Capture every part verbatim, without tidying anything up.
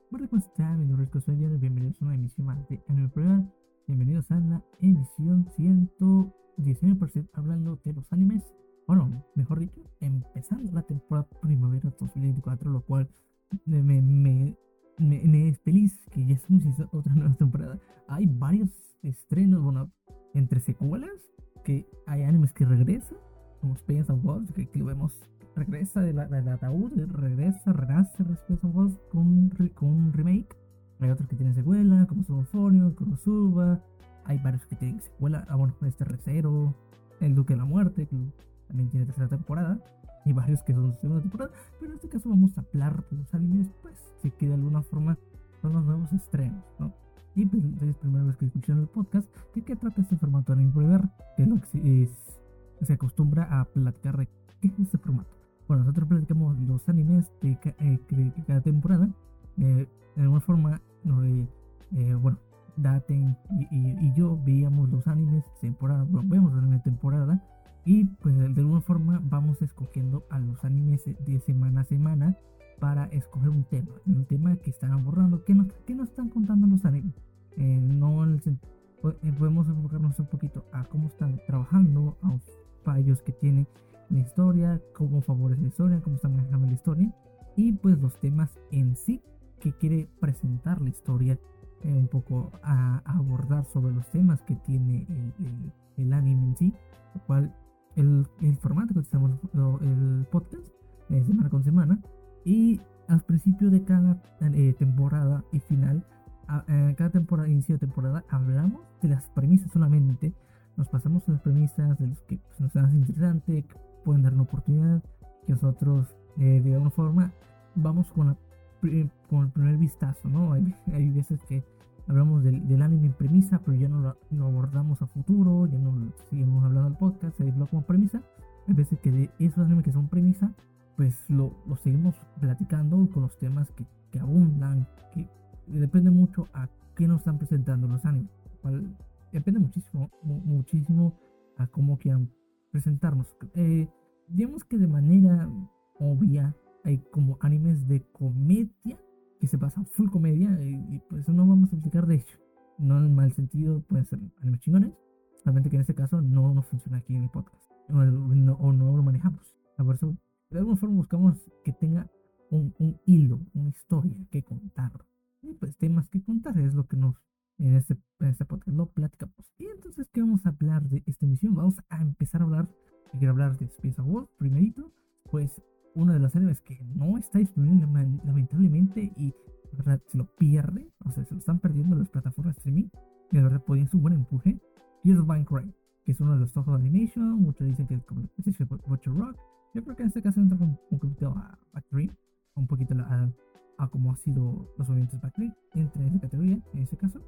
Hola, ¿cómo están? Mi nombre es Josué Llanos, bienvenidos a una emisión más de Anime Programa. Bienvenidos a la emisión ciento diecinueve por ciento hablando de los animes. Bueno, mejor dicho, empezando la temporada primavera dos mil veinticuatro, lo cual me, me, me, me- me es feliz que ya estamos en otra nueva temporada. Hay varios estrenos, bueno, entre secuelas, que hay animes que regresan, como Space and Wolves, que, que vemos regresa del de del ataúd, regresa, renace Space and Wolves con, con un remake. Hay otros que tienen secuela, como Sonofonio, Konosuba. Hay varios que tienen secuela. Ah, bueno, este Recero, El Duque de la Muerte, que también tiene tercera temporada. Y varios que son segunda temporada. Pero en este caso vamos a hablar de los animes, pues, sí que de alguna forma son los nuevos estrenos, ¿no? Y pues es la primera vez que escuchan el podcast. ¿De qué trata este formato de Anime Forever? Que es lo que se, es, se acostumbra a platicar de qué es este formato. Bueno, nosotros platicamos los animes de, ca- eh, de cada temporada. Eh, de alguna forma, no, eh, eh, bueno, Daten y, y- y yo veíamos los animes temporada, bueno, vemos los animes de temporada. Y pues de alguna forma vamos escogiendo a los animes de semana a semana para escoger un tema, un tema que están abordando, que nos, que nos están contando los animes. Eh, no en el sen- po- eh, podemos enfocarnos un poquito a cómo están trabajando, a los fallos que tienen la historia, cómo favorece la historia, cómo están manejando la historia y pues los temas en sí que quiere presentar la historia, eh, un poco a, a abordar sobre los temas que tiene el, el, el anime en sí, lo cual el, el formato que estamos el podcast eh, semana con semana y al principio de cada eh, temporada y final a, a cada temporada inicio de temporada hablamos de las premisas solamente, nos pasamos las premisas de los que pues, nos hacen interesante, que pueden dar una oportunidad, que nosotros eh, de alguna forma vamos con, la, con el primer vistazo, ¿no? Hay, hay veces que hablamos del, del anime en premisa, pero ya no lo, lo abordamos a futuro, ya no lo seguimos hablando del podcast, se lo como premisa. Hay veces que de esos animes que son premisa, pues lo, lo seguimos platicando con los temas que, que abundan, que depende mucho a qué nos están presentando los animes, cual depende muchísimo, mu- muchísimo a cómo quieran presentarnos. Eh, digamos que de manera obvia hay como animes de comedia que se pasan full comedia y, y pues no vamos a explicar de ello. No en mal sentido, pueden ser animes chingones, solamente que en este caso no nos funciona aquí en el podcast o no, o no lo manejamos. Por eso, de alguna forma buscamos que tenga un, un hilo, una historia que contar. Y pues temas que contar es lo que nos en este, en este podcast lo platicamos. Y entonces, ¿qué vamos a hablar de esta emisión? Vamos a empezar a hablar, quiero hablar de Space Award primerito, pues uno de los animes que no está disponible lamentablemente y la verdad se lo pierde, o sea, se lo están perdiendo las plataformas de streaming y la verdad podían su buen empuje. Here's Van Cry, que es uno de los Toho Animation, muchos dicen que es como el de Butcher Rock. Yo creo que en este caso entra un, un poquito a Backstream, un poquito a, a cómo ha sido los movimientos Backstream, entra en esa categoría, en ese caso.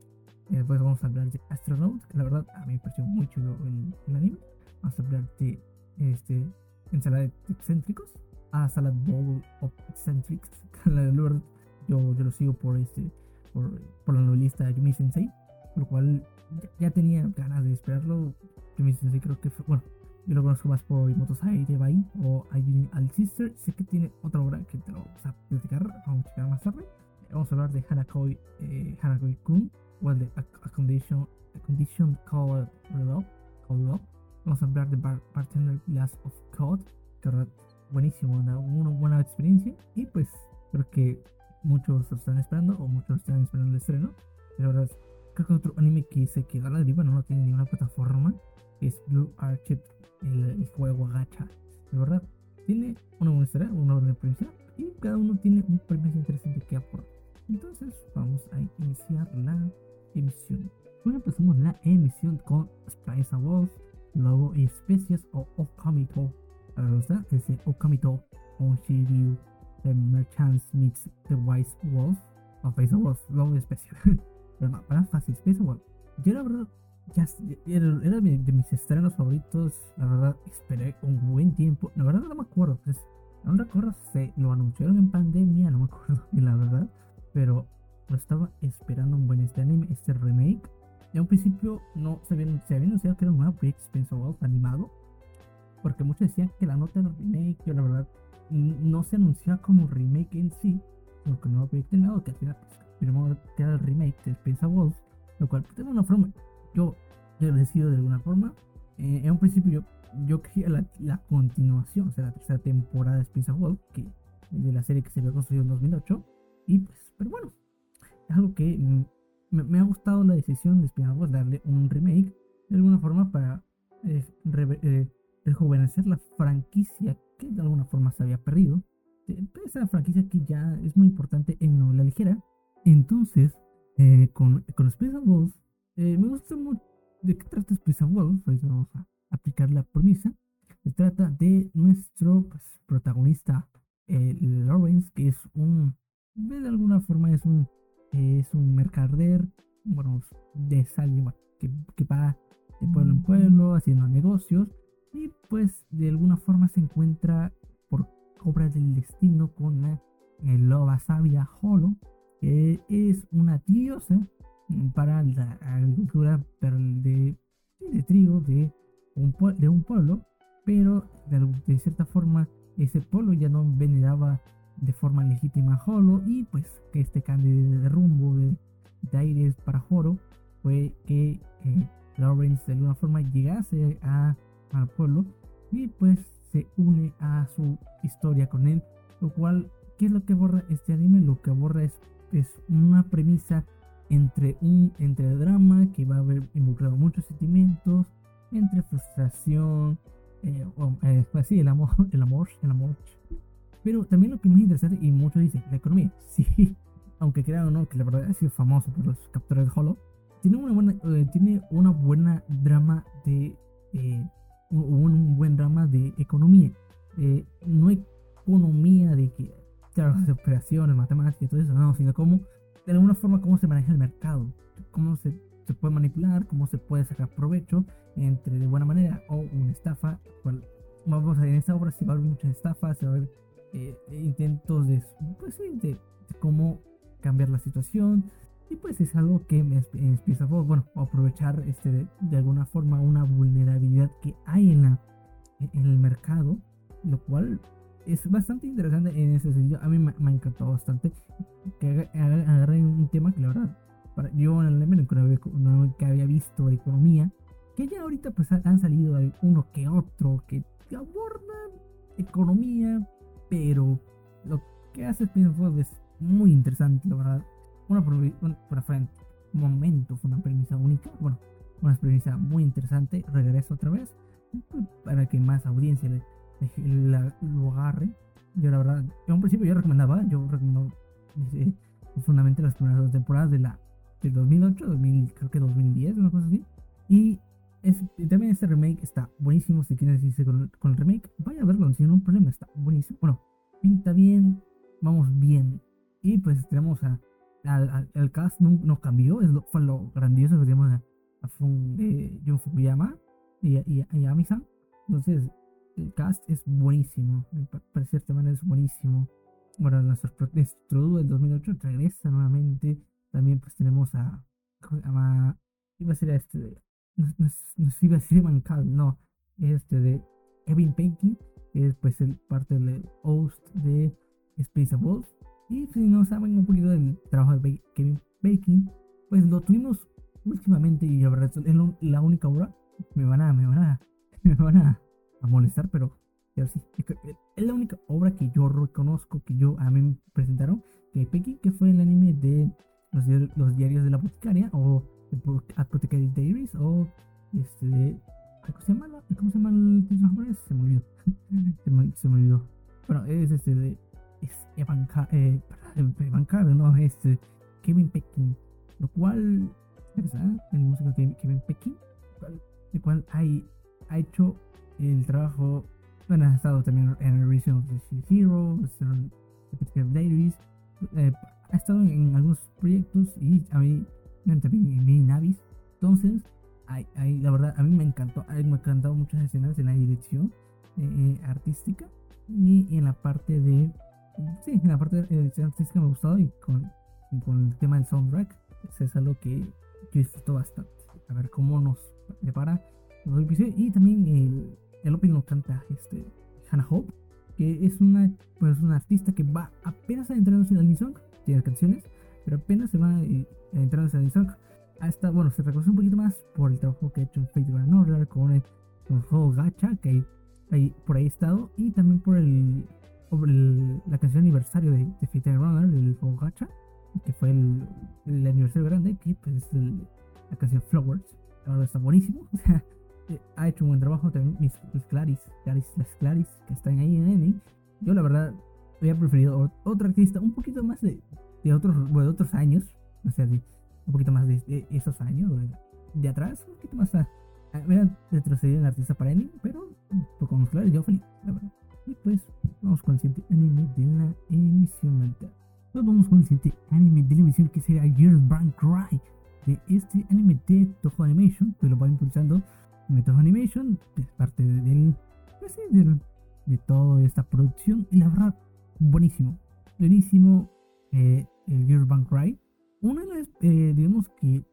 Eh, pues vamos a hablar de Astronaut, que la verdad a mí me pareció muy chulo el, el anime. Vamos a hablar de este, ensalada de excéntricos, a Salad Bowl of Eccentrics. La verdad, yo, yo lo sigo por este por, por la novelista Yumi Sensei, por lo cual ya, ya tenía ganas de esperarlo. Yumi Sensei creo que fue, bueno, yo lo conozco más por Motosai de Bai o Ayumi Al Sister. Sé que tiene otra obra que te lo vamos a platicar, vamos a checar más tarde. Vamos a hablar de Hanakoi, eh, Hanakoi Kun, well, the, a, a, condition, a condition called love, called love. Vamos a hablar de Bar Bartender Glass of Code, que verdad, buenísimo, una, una buena experiencia. Y pues creo que muchos lo están esperando, o muchos están esperando el estreno. Pero la verdad, creo que otro anime que se quedó a la deriva, no lo tiene ninguna plataforma, es Blue Archer, el, el juego gacha. De verdad, tiene una buena historia, una buena premisa, y cada uno tiene un premio interesante que aportar. Entonces vamos a iniciar la emisión. Hoy empezamos la emisión con Spice and Wolf, Lobo y Especies o Okamito. La verdad es el Okamito on Shiryu, The Merchants meets the Wise Wolf, o Spice and Wolf, Lobo y Especies. Pero no, para fácil, Spice and Wolf. Yo la verdad, ya, era, era de mis estrenos favoritos. La verdad, esperé un buen tiempo. La verdad no me acuerdo, pues, no recuerdo si lo anunciaron en pandemia, no me acuerdo, y la verdad, pero lo estaba esperando un buen este anime, este remake. Y a un principio no se había, se había anunciado que era un nuevo proyecto Spencer World animado, porque muchos decían que la nota era remake. Yo la verdad no se anunciaba como remake en sí, con el nuevo proyecto animado, que al final pues, firmó que era el remake de Space Wolf, lo cual pues, de alguna forma yo he agradecido de alguna forma. Eh, en un principio yo, yo quería la, la continuación, o sea, la tercera temporada de Space Wolf, que de la serie que se había construido en dos mil ocho, y pues, pero bueno, es algo que mm, me, me ha gustado la decisión de Space Wolf darle un remake de alguna forma para eh, re, eh, rejuvenecer la franquicia que de alguna forma se había perdido. Esa franquicia que ya es muy importante en novela ligera. Entonces, eh, con, con Space Wolf, eh, me gusta mucho. ¿De qué trata Space Wolf? Ahorita vamos a aplicar la premisa. Se trata de nuestro pues, protagonista, eh, Lawrence, que es un, de alguna forma es un, eh, es un mercader, bueno, de sal, que, que va de pueblo en pueblo haciendo negocios, y pues de alguna forma se encuentra por obra del destino con la eh, loba sabia Holo, que es una diosa para la agricultura de, de trigo de un, de un pueblo, pero de, de cierta forma ese pueblo ya no veneraba de forma legítima a Holo, y pues que este cambio de rumbo de, de aires para Holo fue que eh, Lawrence de alguna forma llegase a, al pueblo y pues se une a su historia con él, lo cual, ¿qué es lo que aborda este anime? Lo que aborda es, es una premisa entre un entre drama que va a haber involucrado muchos sentimientos, entre frustración, eh, o, eh, pues sí, el amor, el amor, el amor. Pero también lo que más interesante, y muchos dicen, la economía, sí, aunque crean o no, que la verdad ha sido famoso por los captores de Holo, tiene una buena, eh, tiene una buena drama de, eh, un, un buen drama de economía. Eh, no economía de que, claro, de operaciones, matemáticas y todo eso, no, sino como, de alguna forma, cómo se maneja el mercado, cómo se, se puede manipular, cómo se puede sacar provecho entre de buena manera o una estafa. Cual, vamos a ver, en esta obra se va a ver muchas estafas, se va a ver eh, intentos de, pues, sí, de, de cómo cambiar la situación. Y pues es algo que me empieza a, bueno, aprovechar este, de, de alguna forma una vulnerabilidad que hay en, la, en el mercado, lo cual es bastante interesante en ese sentido. A mí me, me ha encantado bastante que agarren un tema que la verdad, para, yo en el anime nunca había, nunca había visto de economía, que ya ahorita pues han salido uno que otro que abordan economía, pero lo que hace Spin-off es muy interesante, la verdad. Una, una, una, un momento fue una premisa única, bueno, una premisa muy interesante. Regreso otra vez para que más audiencia le, le, la, lo agarre. Yo la verdad, en un principio yo recomendaba, yo recomendaba eh, fundamentalmente las primeras dos temporadas de la del dos mil ocho, dos mil, creo que dos mil diez, una cosa así. Y es, también este remake está buenísimo. Si quieren decirse con, con el remake, vaya a verlo sin un problema, está buenísimo. Bueno, pinta bien, vamos bien. Y pues tenemos a Al, al, el cast no, no cambió, es lo, fue lo grandioso que tenemos a, a Fun, eh, Jun Fukuyama y, y, y a Ami-san. Entonces, el cast es buenísimo, para cierta manera es buenísimo. Bueno, nuestro True del dos mil ocho regresa nuevamente. También, pues tenemos a. ¿Cómo se llama? Iba a ser a este. No, no, no iba a decir Mancal, no. Este de Kevin Bacon, que es pues el parte del host de Space Wolf. Y si no saben un poquito del trabajo de Kevin Bacon, pues lo tuvimos últimamente, y la verdad es la única obra. Me van a, me van a, me van a, a molestar, pero, pero sí, es la única obra que yo reconozco, que yo a mí me presentaron, que Pequi, que fue el anime de los, los diarios de la boticaria, o Apothecary Diaries, o este de, ¿cómo se llama? ¿Cómo se llama el título japonés? Se me olvidó, se, me, se me olvidó. Bueno, es este de es Evan Car eh, Evan Car no, este Kevin Bacon, lo cual, ¿verdad? El músico de Kevin Bacon, el cual hay, ha hecho el trabajo, bueno, ha estado también en el Reason of the Zero, The Diaries, eh, ha estado en algunos proyectos, y a mí también en Mini Navis. Entonces, hay, hay, la verdad, a mí me encantó, a mí me ha encantado muchas escenas en la dirección eh, artística, y en la parte de sí, en la parte de edición artística me ha gustado, y con, con el tema del soundtrack, eso es algo que yo disfruto bastante. A ver cómo nos prepara los episodios. Y también el, el opening lo canta este, Hannah Hope, que es una, pues, una artista que va apenas adentrándose en el Anisong, tiene canciones, pero apenas se va eh, adentrándose en el Anisong. Hasta, bueno, se reconoce un poquito más por el trabajo que ha hecho en Fate Grand Order, con el, con el juego Gacha, que hay, hay, por ahí ha estado, y también por el, por el la canción aniversario de, de Fate Grand Order, del juego Gacha, que fue el, el aniversario grande, que pues es el, la canción Flowers. Ahora está buenísimo, o sea, ha hecho un buen trabajo también. Mis, mis Claris, Claris, las Claris que están ahí en Eni. Yo la verdad había preferido otro artista un poquito más de, de otros, bueno, de otros años, o sea, de, un poquito más de, de esos años, de, de atrás, un poquito más a, a ver, retroceder en el artista para Eni, pero pues, con los Claris yo feliz, la verdad. Y pues vamos con el siguiente anime de la emisión mental. Nos vamos con el siguiente anime de la emisión, que será Girls Band Cry, de este anime de Toho Animation, que lo va impulsando Toho Animation, es parte de, del, pues sí, del, de toda esta producción, y la verdad, buenísimo, buenísimo. Eh, el Girls Band Cry, una de las, eh, digamos que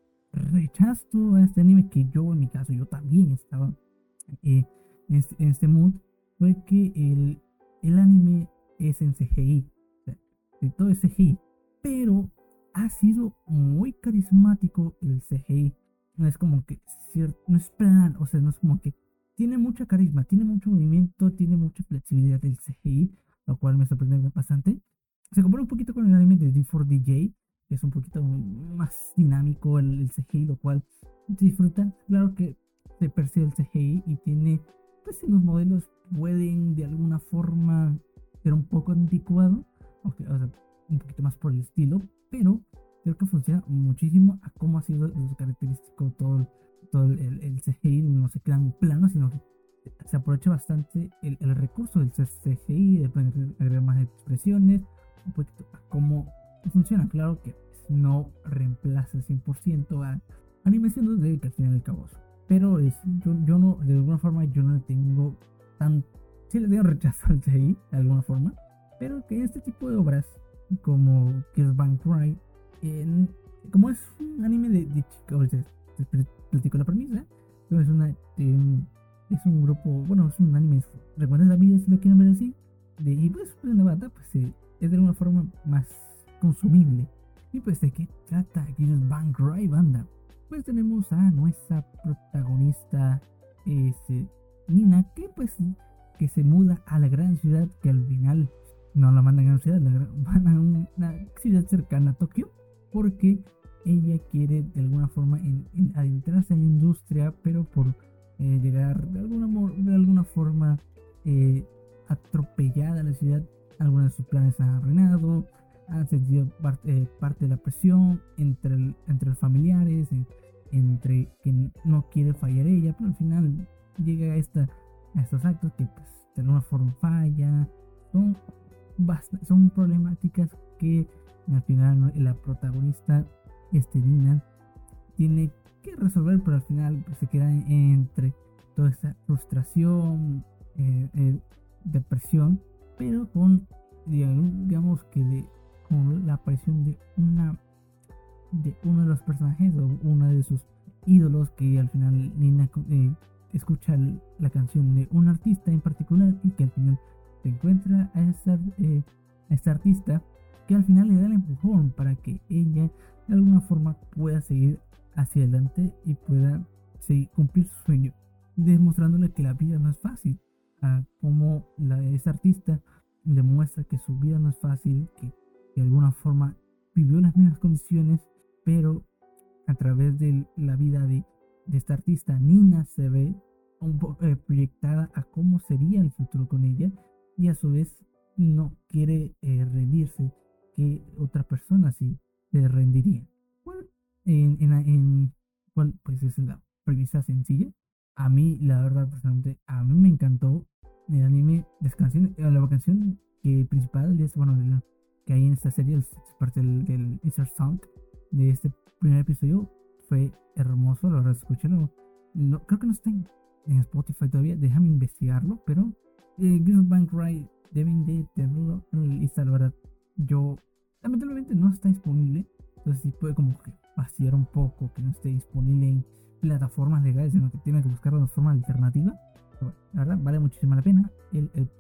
rechazo a este anime, que yo en mi caso, yo también estaba eh, en, este, en este mood, fue que el, el anime es en C G I, o sea, de todo es C G I, pero ha sido muy carismático el C G I. No es como que cierto, no es plan, o sea, no es como que tiene mucha carisma, tiene mucho movimiento, tiene mucha flexibilidad el C G I, lo cual me sorprende bastante. Se compara un poquito con el anime de D cuatro D J, que es un poquito más dinámico el, el C G I, lo cual se disfruta. Claro que se percibe el C G I y tiene, pues los modelos pueden de alguna forma ser un poco anticuado, okay, o sea, un poquito más por el estilo, pero creo que funciona muchísimo a cómo ha sido su característico todo, todo el, el C G I. No se quedan planos, sino que se aprovecha bastante el, el recurso del C G I, de agregar más expresiones, un poquito a cómo funciona. Claro que no reemplaza cien por ciento a animación dos D, que al final del cabo, pero es, yo, yo no, de alguna forma yo no le tengo tan, sí le tengo rechazo al C G I de alguna forma, pero que este tipo de obras como Girls Band Cry, En, como es un anime de, de chicos, te platico la premisa. Es, una, eh, es un grupo, bueno, es un anime, recuerda la vida si lo quieren ver así, de, y pues una banda, pues eh, es de alguna forma más consumible. Y pues de qué trata Girls Band Cry, banda. Pues tenemos a nuestra protagonista, este, Nina, que pues que se muda a la gran ciudad, que al final no la mandan a una ciudad, la van a una ciudad cercana a Tokio, porque ella quiere de alguna forma en, en adentrarse en la industria, pero por eh, llegar de alguna, de alguna forma eh, atropellada a la ciudad, algunos de sus planes han arruinado, han sentido parte, eh, parte de la presión entre, el, entre los familiares, en, entre que no quiere fallar ella, pero al final llega a, esta, a estos actos que pues, de alguna forma falla. Son, bast- son problemáticas que al final la protagonista, este Nina, tiene que resolver, pero al final pues, se queda entre toda esta frustración, eh, eh, depresión, pero con, digamos que de, con la aparición de una de uno de los personajes o uno de sus ídolos, que al final Nina eh, escucha el, la canción de un artista en particular, y que al final se encuentra a esta, eh, a esta artista, que al final le da el empujón para que ella de alguna forma pueda seguir hacia adelante y pueda seguir, cumplir su sueño, demostrándole que la vida no es fácil, a como la, esa artista le muestra que su vida no es fácil, que, que de alguna forma vivió las mismas condiciones, pero a través de la vida de, de esta artista, Nina se ve un poco eh, proyectada a cómo sería el futuro con ella, y a su vez no quiere eh, rendirse, que otra persona sí se rendiría. Bueno, en, en, en cual pues es la premisa sencilla. A mí, la verdad, personalmente, a mí me encantó el anime. Las canciones, la canción que principal es, bueno, de la, que hay en esta serie, es parte del, del Easter Song de este primer episodio. Fue hermoso, la verdad, escúchalo. No, creo que no está en, en Spotify todavía, déjame investigarlo, pero eh, Girls Band Cry deben de tenerlo en la lista, la verdad. Yo, lamentablemente, no está disponible, entonces sí puede como que vaciar un poco que no esté disponible en plataformas legales, sino que tiene que buscarlo de forma alternativa. Pero bueno, la verdad, vale muchísimo la pena el, el play.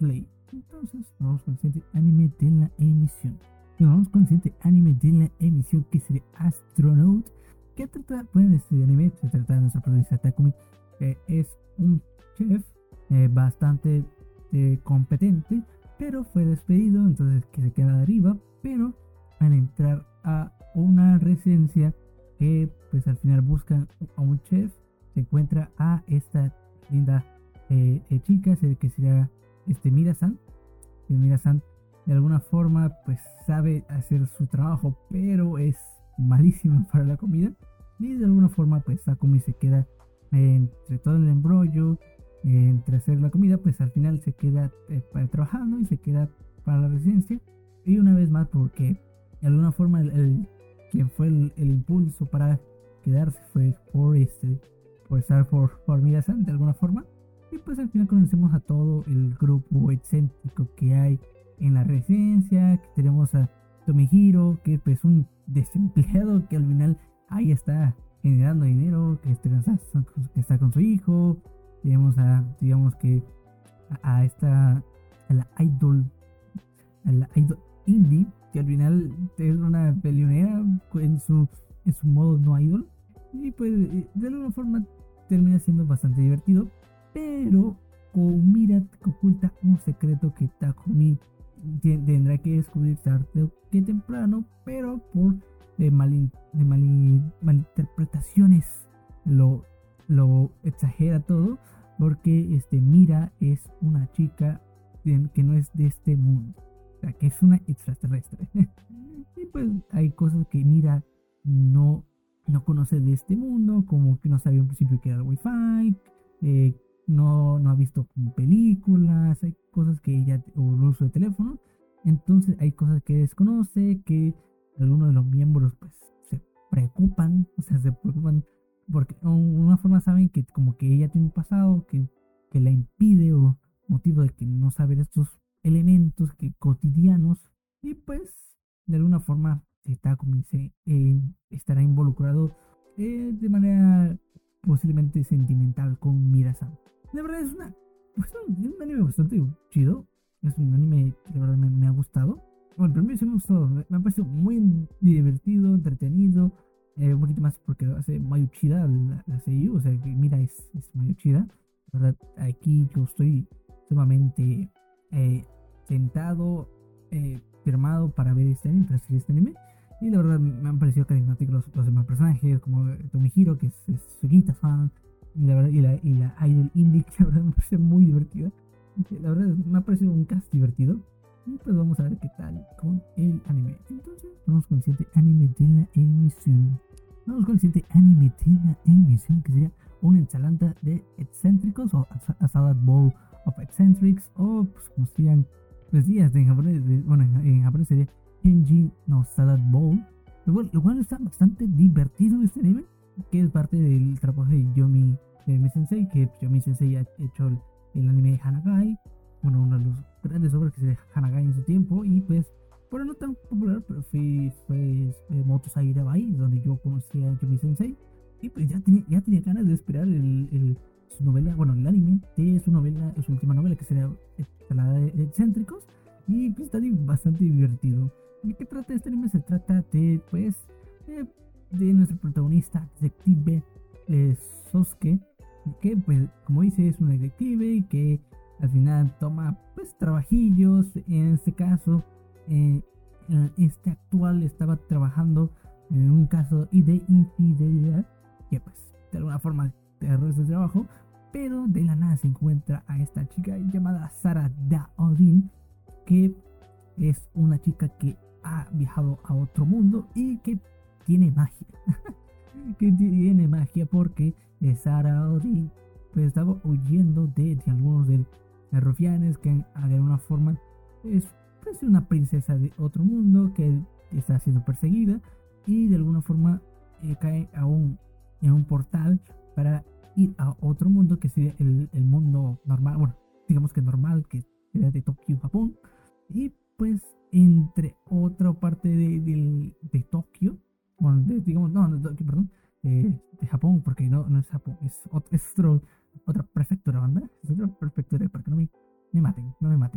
Entonces, vamos con el siguiente anime de la emisión. Bueno, vamos con el siguiente anime de la emisión, que sería Astronaut. Que trata, pues, este anime se trata de nuestra protagonista Takumi, que es un chef eh, bastante eh, competente, pero fue despedido, entonces que se queda de arriba. Pero al entrar a una residencia que, pues, al final buscan a un chef, se encuentra a esta linda eh, eh, chica, que sería este Mira-san. Y Mira-san de alguna forma pues sabe hacer su trabajo, pero es malísima para la comida. Y de alguna forma pues Takumi se queda eh, entre todo el embrollo, eh, entre hacer la comida, pues al final se queda eh, para, trabajando, y se queda para la residencia. Y una vez más, porque de alguna forma el, el quien fue el, el impulso para quedarse fue por este por estar por, por Mira-san de alguna forma. Y pues al final conocemos a todo el grupo excéntrico que hay en la residencia. Que tenemos a Tomihiro, que es pues un desempleado que al final ahí está generando dinero, que, este, que está con su hijo. Tenemos a, digamos que, a, a esta, a la idol, a la idol indie, que al final es una peleonera en su, en su modo no idol. Y pues de alguna forma termina siendo bastante divertido, pero con Mira que oculta un secreto que Takumi tendrá que descubrir tarde que temprano, pero por de, mal, de mal, malinterpretaciones lo, lo exagera todo, porque este Mira es una chica de, que no es de este mundo, o sea, que es una extraterrestre. Y pues hay cosas que Mira no, no conoce de este mundo, como que no sabía al principio que era el wifi, eh, no, no ha visto como películas, hay cosas que ella, o el uso de teléfono, entonces hay cosas que desconoce, que algunos de los miembros pues se preocupan, o sea, se preocupan porque de una forma saben que como que ella tiene un pasado que, que la impide, o motivo de que no saber estos elementos que cotidianos. Y pues de alguna forma está como dice, eh, estará involucrado eh, de manera posiblemente sentimental con Mira-san. La verdad es una pues, es un anime bastante chido. Es un anime que de verdad me, me ha gustado. Bueno, primero sí me ha gustado. Me, me ha parecido muy divertido, entretenido. Eh, un poquito más porque hace Mayu Chida la, la seiyuu. O sea que Mira es, es Mayu Chida. La verdad, aquí yo estoy sumamente eh, sentado, eh, firmado para ver este anime, para seguir este anime. Y la verdad me han parecido carismáticos los, los demás personajes, como Tomihiro, que es, es Sugita-san, y la verdad, y la, y la idol indie, que la verdad me parece muy divertida. La verdad me ha parecido un cast divertido. Y pues vamos a ver qué tal con el anime. Entonces vamos con el siguiente anime de la emisión. Vamos con el siguiente anime de la emisión, que sería una ensalada de excéntricos, o a, a salad bowl of eccentrics, o pues como serían los días en japonés. De, bueno, en, en japonés sería Kenji no Salad Bowl. Lo cual, lo cual está bastante divertido este anime, que es parte del trabajo de Yomi, de Yomi Sensei, que Yomi Sensei ha hecho el, el anime de Hanagai, bueno, uno de los grandes obras que se de Hanagai en su tiempo. Y pues, bueno, no tan popular, pero fue, fue, fue Moto Sagira Bai, donde yo conocí a Yomi Sensei. Y pues ya tenía, ya tenía ganas de esperar el, el, su novela, bueno, el anime de su novela, su última novela, que sería la de, de Excéntricos. Y pues está bastante divertido. ¿De qué trata este anime? Se trata de, pues, de, de nuestro protagonista, detective eh, Sosuke, que, pues, como dice, es un detective que al final toma, pues, trabajillos. En este caso, eh, este actual estaba trabajando en un caso de infidelidad, que, pues, de alguna forma erró ese trabajo, pero de la nada se encuentra a esta chica llamada Sara Daodin, que es una chica que ha viajado a otro mundo y que tiene magia. Que tiene magia porque Sara Odin pues estaba huyendo de, de algunos de los rufianes que de alguna forma es pues una princesa de otro mundo que está siendo perseguida, y de alguna forma eh, cae a un, en un portal para ir a otro mundo, que sería el, el mundo normal, bueno, digamos que normal, que sería de Tokio, Japón. Y pues entre otra parte de, de, de Tokio, bueno, de, digamos, no, de Tokio, perdón, eh, de Japón, porque no, no es Japón, es, es otro, otra prefectura, banda, es otra prefectura, para que no me, me maten, no me maten, no es,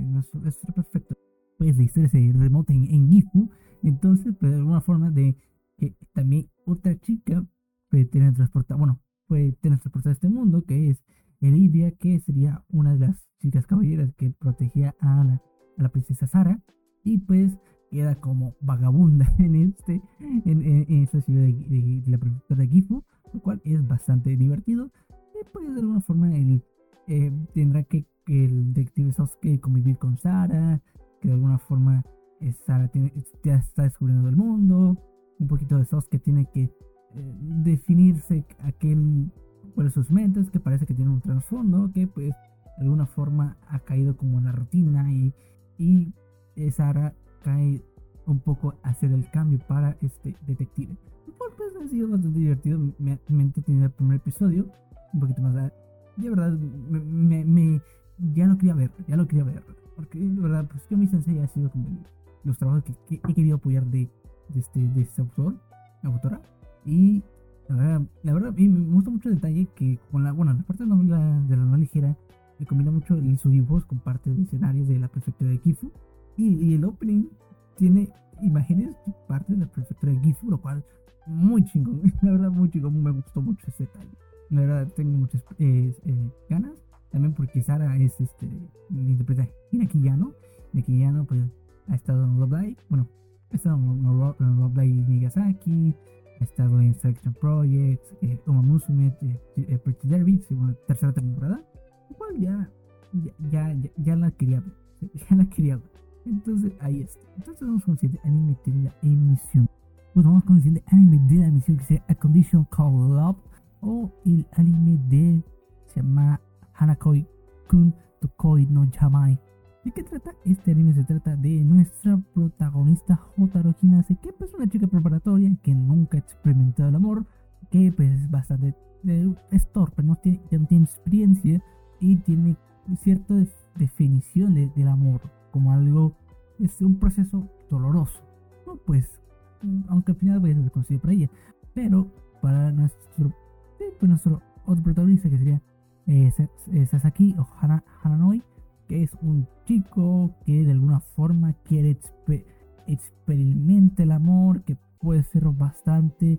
profesor perfecto, pues la historia se remota en, en Gifu. Entonces, pues de alguna forma de que también otra chica puede teletransportar, bueno, puede teletransportar a este mundo, que es Elivia, que sería una de las chicas caballeras que protegía a la, a la princesa Sara, y pues queda como vagabunda en este en, en, en esta ciudad de, de, de la prefectura de Gifu, lo cual es bastante divertido. Y pues de alguna forma él eh, tendrá que, que el detective Sasuke convivir con Sara, que de alguna forma eh, Sara tiene, ya está descubriendo el mundo, un poquito de Sasuke tiene que eh, definirse aquel cuáles sus metas, que parece que tiene un trasfondo, que pues de alguna forma ha caído como en la rutina, y, y eh, Sara cae un poco a hacer el cambio para este detective. Pues, pues ha sido bastante divertido, me, me entretenido el primer episodio, un poquito más de, de verdad, me, me, me, ya lo quería ver, ya lo quería ver, porque de verdad, pues yo mi sensei ha sido como los trabajos que, que he querido apoyar de, de este, de este autor, la autora, y la verdad, la verdad, y me gusta mucho el detalle que con la, bueno, la parte de la novela, de la novela ligera, me combina mucho el, sus dibujos con parte de escenarios de la prefectura de Gifu, y, y el opening tiene imágenes parte de la prefectura de Gifu, lo cual muy chingón, la verdad muy chingón, me gustó mucho ese detalle. La verdad tengo muchas eh, eh, ganas, también porque Sara es este, interpreta Hinaki Yano. Hinaki Yano pues ha estado en Love Live, bueno, ha estado en Love, en Love Live Nagasaki, ha estado en Selection Projects, eh, Uma Musume, eh, eh, Pretty Derby, según tercera temporada, igual ya, ya, ya, ya, ya la quería ver, ya la quería ver. Entonces ahí está. Entonces vamos con el siguiente anime de la emisión. Pues vamos con el siguiente anime de la emisión, que sería A Condition Called Love, o el anime de se llama Hanakoi Kun Tokoi no Yamai. ¿De qué trata? Este anime se trata de nuestra protagonista Hotaru Hinase, que pues es una chica preparatoria que nunca ha experimentado el amor, que pues es bastante eh, es torpe, no tiene, ya no tiene experiencia, y tiene cierta def definición de, del amor como algo, es un proceso doloroso, ¿no? Pues aunque al final voy a ser desconocido para ella, pero para nuestro, eh, pues nuestro otro protagonista, que sería eh, Sasaki o Hana, Hananoi, que es un chico que de alguna forma quiere exper experimentar el amor, que puede ser bastante,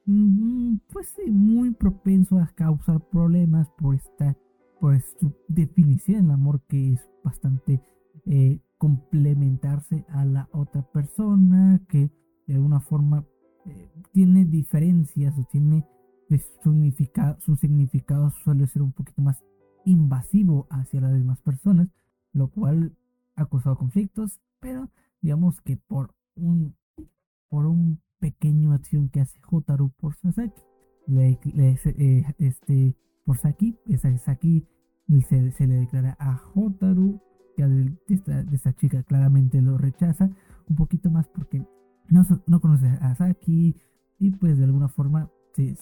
mm, pues sí, muy propenso a causar problemas por esta, por su definición del amor, que es bastante eh, complementarse a la otra persona, que de alguna forma eh, tiene diferencias o tiene pues, significado, su significado suele ser un poquito más invasivo hacia las demás personas, lo cual ha causado conflictos, pero digamos que por un por un pequeño acción que hace Hotaru por Sasaki, le, le, eh, este, por Saki, Sasaki se, se le declara a Hotaru, que de esta, de esta chica claramente lo rechaza un poquito más porque no, no conoce a Saki, y pues de alguna forma se,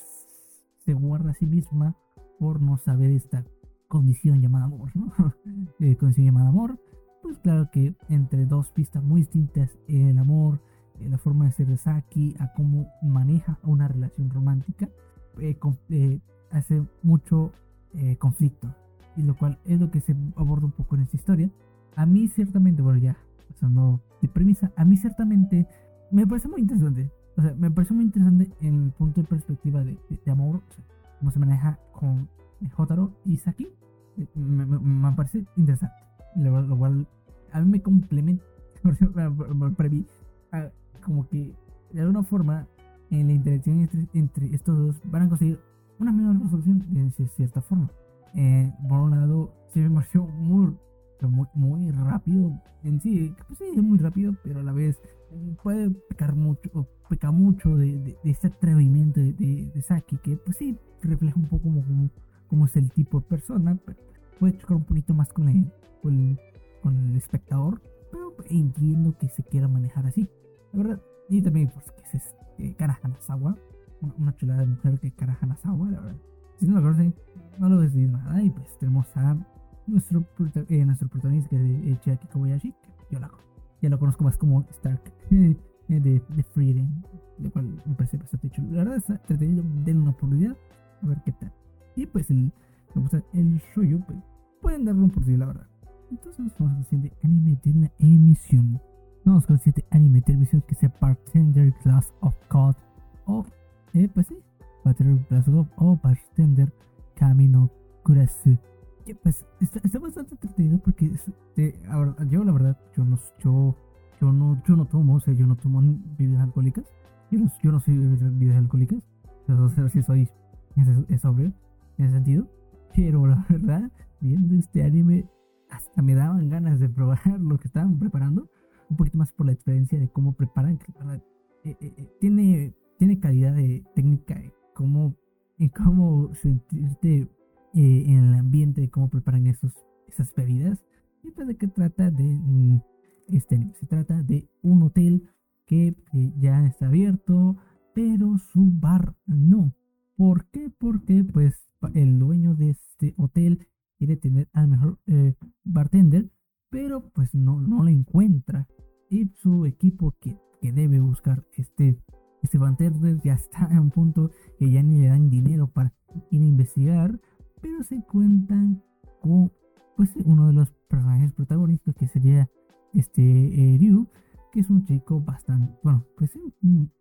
se guarda a sí misma por no saber esta condición llamada amor, ¿no? eh, condición llamada amor. Pues claro que entre dos pistas muy distintas, el amor, eh, la forma de ser de Saki, a cómo maneja una relación romántica, eh, con, eh, hace mucho eh, conflicto, y lo cual es lo que se aborda un poco en esta historia. A mí ciertamente, bueno, ya pasando de premisa, a mí ciertamente me parece muy interesante. O sea, me parece muy interesante en el punto de perspectiva de, de, de amor, o sea, cómo se maneja con Hotaru y Saki. Eh, me, me, me parece interesante. Lo, lo cual a mí me complementa para mí, como que de alguna forma en la interacción entre, entre estos dos van a conseguir una mejor resolución de cierta forma. Eh, por un lado, se me pareció muy, muy, muy rápido en sí, pues sí, es muy rápido, pero a la vez puede pecar mucho, o peca mucho de, de, de este atrevimiento de, de, de Saki, que pues sí, refleja un poco como, como, como es el tipo de persona, pero puede chocar un poquito más con el, con el, con el espectador, pero entiendo que se quiera manejar así, la verdad. Y también pues que es eh, Kara Hanazawa, una, una chulada de mujer que Kara Hanazawa, la verdad. Si no lo conocen, no lo decís nada. Y pues tenemos a nuestro, eh, nuestro protagonista, que es de Chiaki Kobayashi, que yo la, ya lo conozco más como Stark de, de Frieren, lo cual me parece bastante chulo. La verdad está entretenido, denle una oportunidad a ver qué tal. Y pues el, me gusta el shoujo, pues pueden darle una oportunidad, la verdad. Entonces vamos con el siguiente anime de la emisión. Vamos con el siguiente anime de televisión que sea Bartender Glass of God. O, eh, pues sí, Bartender Glass of God o Bartender Kami no Kurasu. Que pues está, está bastante entretenido porque este, ahora, yo la verdad, yo no, yo, yo no, yo no tomo, o sea, yo no tomo bebidas alcohólicas. Yo no, yo no soy de bebidas alcohólicas. O sea, sí soy es, es sobrio en ese sentido. Pero la verdad, viendo este anime, hasta me daban ganas de probar lo que estaban preparando. Un poquito más por la experiencia de cómo preparan. Que, ¿verdad? Eh, eh, eh, tiene, tiene calidad de técnica, eh, cómo, en cómo sentirte eh, en el ambiente, de cómo preparan esos, esas bebidas. Y pues de qué trata de mm, este anime. Se trata de un hotel que eh, ya está abierto, pero su bar no. ¿Por qué? Porque pues el dueño de este hotel quiere tener al mejor eh, bartender, pero pues no, no lo encuentra. Y su equipo que, que debe buscar este, este bartender ya está en un punto que ya ni le dan dinero para ir a investigar, pero se cuentan con pues uno de los personajes protagonistas que sería este eh, Ryu, que es un chico bastante, bueno, pues un,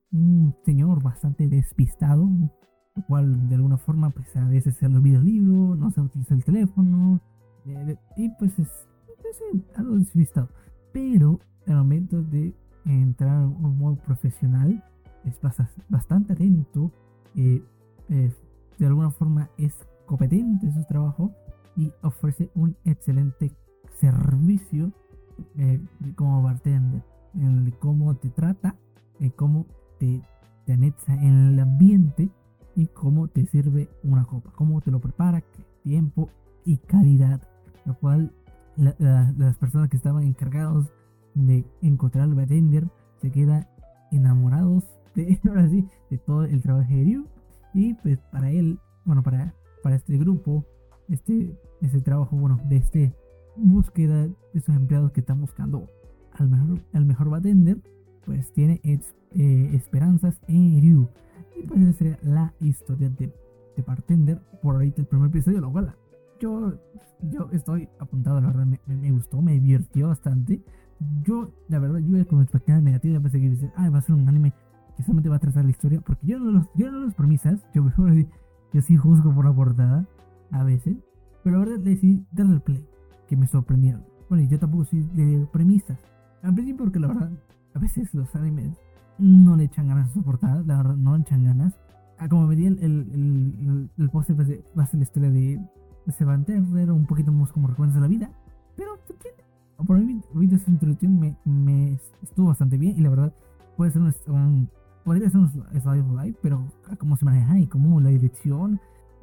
un señor bastante despistado, lo cual de alguna forma pues a veces se le olvida el libro, no se utiliza el teléfono, eh, y pues es, es algo despistado. Pero al momento de entrar en un modo profesional es bastante atento, eh, eh, de alguna forma es competente en su trabajo y ofrece un excelente servicio eh, como bartender, en el cómo te trata, en cómo te, te anexa en el ambiente y cómo te sirve una copa, cómo te lo prepara, qué tiempo y calidad, lo cual la, la, las personas que estaban encargados de encontrar al bartender se quedan enamorados de, ahora sí, de todo el trabajo de Ryu. Y pues para él, bueno, para, para este grupo, este, este trabajo, bueno, de este búsqueda de esos empleados que están buscando al mejor, al mejor bartender, pues tiene ex, eh, esperanzas en Ryu. Y pues esa sería la historia de, de Bartender por ahorita el primer episodio, lo cual yo, yo estoy apuntado, la verdad me, me gustó, me divirtió bastante. Yo, la verdad, yo iba con expectativas negativas, pensé que iba a decir, ah, va a ser un anime que solamente va a tratar la historia, porque yo no los, yo no los premisas, yo mejor yo sí juzgo por la portada, a veces, pero la verdad decidí darle el play, que me sorprendieron. Bueno, y yo tampoco soy de premisas, al principio porque la verdad, a veces los animes no le echan ganas a su portada, la verdad, no le echan ganas. Ah, como me di el, el, el, el, el póster, va a ser la historia de Sevanter, un poquito más como recuerdos de la vida, pero por mí, ahorita esta introducción me, me estuvo bastante bien y la verdad puede ser un, un podría ser un slide live, pero cómo se maneja y cómo la dirección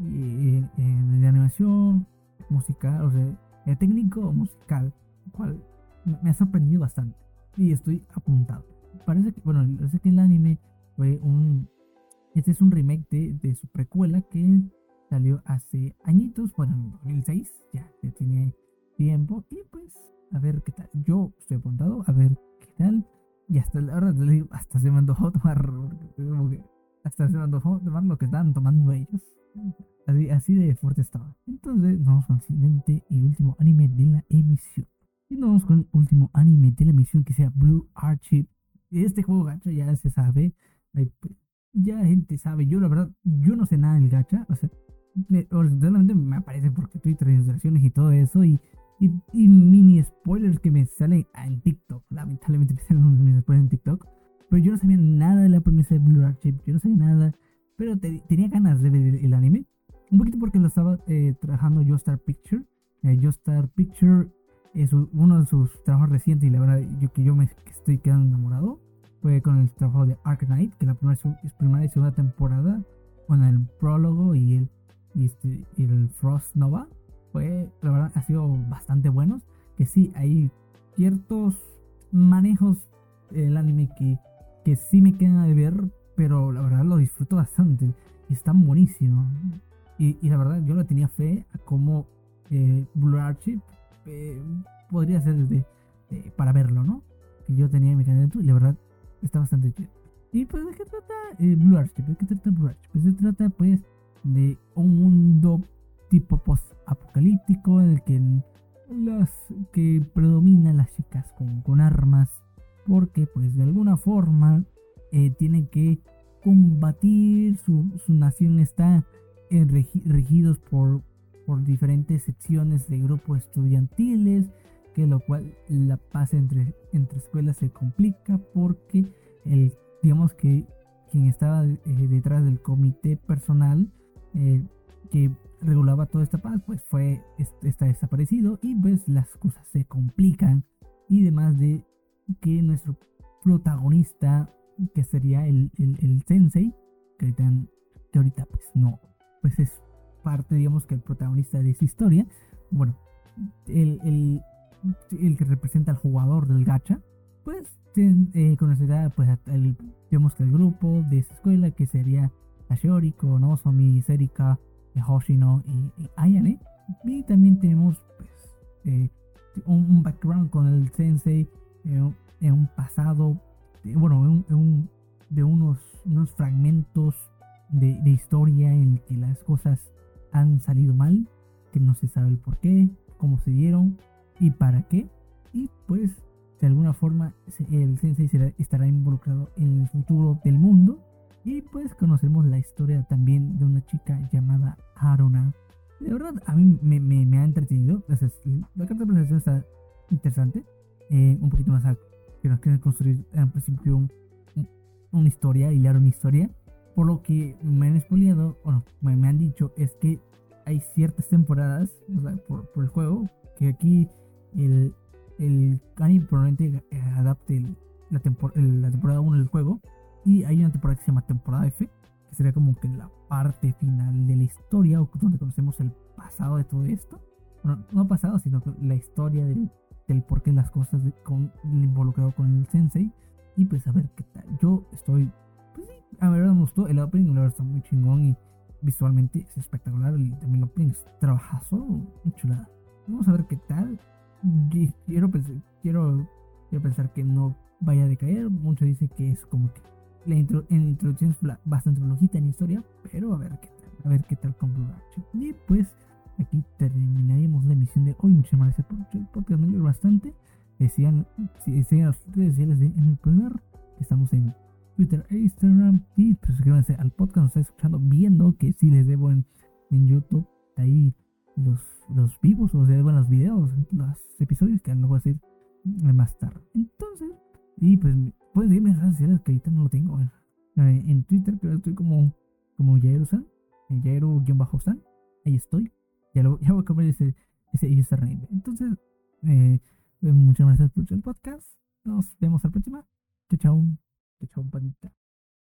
eh, eh, de animación musical, o sea, el técnico musical, cual me ha sorprendido bastante y estoy apuntado. Parece que, bueno, parece que el anime fue un, este es un remake de, de su precuela que salió hace añitos, bueno, en dos mil seis, ya, ya tiene tiempo y pues a ver qué tal. Yo estoy apuntado a ver qué tal. Y hasta la verdad, le digo, hasta se me antojó tomar. Hasta se me antojó tomar lo que estaban tomando ellos. Así, así de fuerte estaba. Entonces, nos vamos con el siguiente y último anime de la emisión. Y nos vamos con el último anime de la emisión que sea Blue Archive. Este juego gacha ya se sabe. Ya la gente sabe. Yo, la verdad, yo no sé nada del gacha. O sea, me, solamente me aparece porque Twitter, ilustraciones y todo eso. Y. Y, y mini spoilers que me salen en TikTok. Lamentablemente me salen unos mini spoilers en TikTok. Pero yo no sabía nada de la premisa de Blue Archive. Yo no sabía nada. Pero te, tenía ganas de ver el, el anime. Un poquito porque lo estaba eh, trabajando Joestar Picture. Eh, Joestar Picture es uno de sus trabajos recientes. Y la verdad, yo que yo me estoy quedando enamorado. Fue con el trabajo de Arknight. Que la primera, es primera y segunda temporada. Con el prólogo y el, y este, y el Frost Nova. Fue, la verdad, ha sido bastante buenos. Que sí, hay ciertos manejos del anime que, que sí me quedan de ver, pero la verdad lo disfruto bastante. Y están buenísimos. Y, y la verdad, yo le tenía fe a cómo eh, Blue Archive eh, podría ser de, de, para verlo, ¿no? Que yo tenía en mi candidato y la verdad está bastante chido. ¿Y pues de qué trata eh, Blue Archive? ¿De qué trata Blue Archive? Pues se trata pues de un mundo tipo post-apocalíptico en el que las que predominan las chicas con, con armas, porque pues de alguna forma eh, tienen que combatir, su, su nación está eh, regi- regidos por, por diferentes secciones de grupos estudiantiles, que lo cual la paz entre, entre escuelas se complica porque el, digamos que quien estaba eh, detrás del comité personal eh, que regulaba toda esta paz, pues fue, está desaparecido y pues las cosas se complican y demás de que nuestro protagonista, que sería el, el, el sensei, que ahorita, que ahorita pues no, pues es parte, digamos que el protagonista de esa historia, bueno, el, el, el que representa al jugador del gacha, pues eh, conocerá pues el, digamos que el grupo de esa escuela, que sería Ashoriko, Nozomi, Serika, Hoshino y, y Ayane. Y también tenemos pues eh, un, un, background con el sensei eh, en un pasado, de, bueno, en, en un, de unos, unos fragmentos de, de historia en el que las cosas han salido mal, que no se sabe el por qué, cómo se dieron y para qué. Y pues de alguna forma el sensei será, estará involucrado en el futuro del mundo. Y pues conocemos la historia también de una chica llamada Haruna. De verdad, a mí me, me, me ha entretenido. O sea, la carta de presentación está interesante. Eh, un poquito más a, que nos quieren construir al principio un, un, una historia, hilar una historia. Por lo que me han spoileado, bueno, me, me han dicho, es que hay ciertas temporadas, o sea, por, por el juego, que aquí el, el anime probablemente adapte el, la, tempor, el, la temporada uno del juego. Y hay una temporada que se llama temporada F, que sería como que la parte final de la historia, o donde conocemos el pasado de todo esto. Bueno, no pasado, sino que la historia del, del por qué las cosas de, con, involucrado con el sensei. Y pues a ver qué tal. Yo estoy, pues sí, a ver, me gustó. El opening, la verdad, está muy chingón y visualmente es espectacular. Y también el opening es trabajazo, muy chulada. Vamos a ver qué tal. Y quiero, pensar, quiero, quiero pensar que no vaya a decaer. Muchos dicen que es como que la intro, en la introducción es bastante flojita en historia, pero a ver qué tal, a ver qué tal con Blue Arch. Y pues aquí terminaríamos la emisión de hoy. Muchas gracias por el podcast, me alegra bastante. Decían, si decían las redes sociales de en el primer, estamos en Twitter e Instagram. Y pues suscríbanse al podcast, nos está escuchando, viendo que sí les debo en, en YouTube, ahí los, los vivos, o sea, debo en los videos, los episodios que lo voy a decir más tarde. Entonces, y pues pueden seguirme en redes sociales, que ahorita no lo tengo. Eh, en Twitter, pero estoy como, como Yairo-san, Yairo-san. Ahí estoy. Ya, lo, ya voy a cambiar ese, ese username. Entonces, eh, muchas gracias por el podcast. Nos vemos al próximo. Chao, chao. Chao, chao, pandita.